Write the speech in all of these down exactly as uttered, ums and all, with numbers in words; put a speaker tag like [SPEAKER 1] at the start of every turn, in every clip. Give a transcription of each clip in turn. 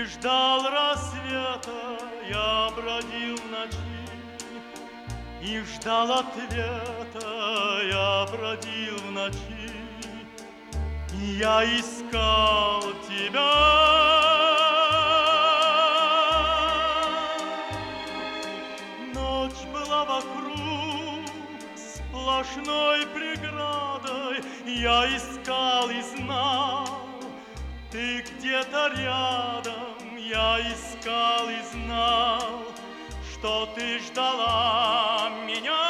[SPEAKER 1] И ждал рассвета, я бродил в ночи, и ждал ответа, я бродил в ночи, и я искал тебя. Ночь была вокруг сплошной преградой, я искал и знал, ты где-то рядом, я искал и знал, что ты ждала меня.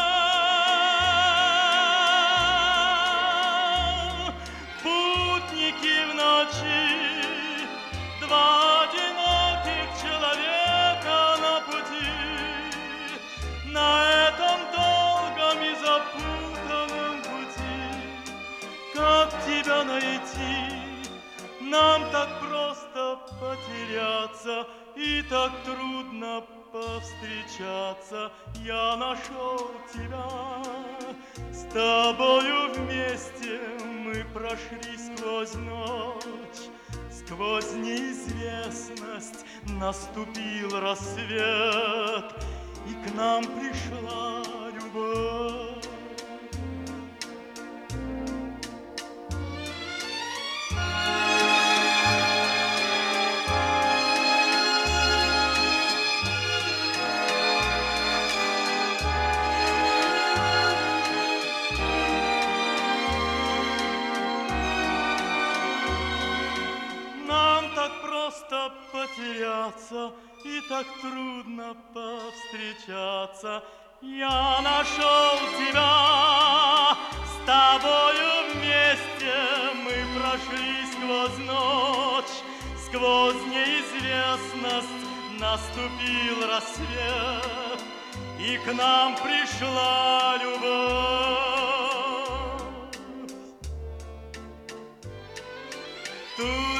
[SPEAKER 1] Путники в ночи, два одиноких человека на пути, на этом долгом и запутанном пути. Как тебя найти? Нам так просто потеряться и так трудно повстречаться. Я нашел тебя, с тобою вместе мы прошли сквозь ночь, сквозь неизвестность наступил рассвет, и к нам пришла любовь. Просто потеряться и так трудно повстречаться. Я нашел тебя, с тобою вместе мы прошли сквозь ночь, сквозь неизвестность наступил рассвет, и к нам пришла любовь. Тут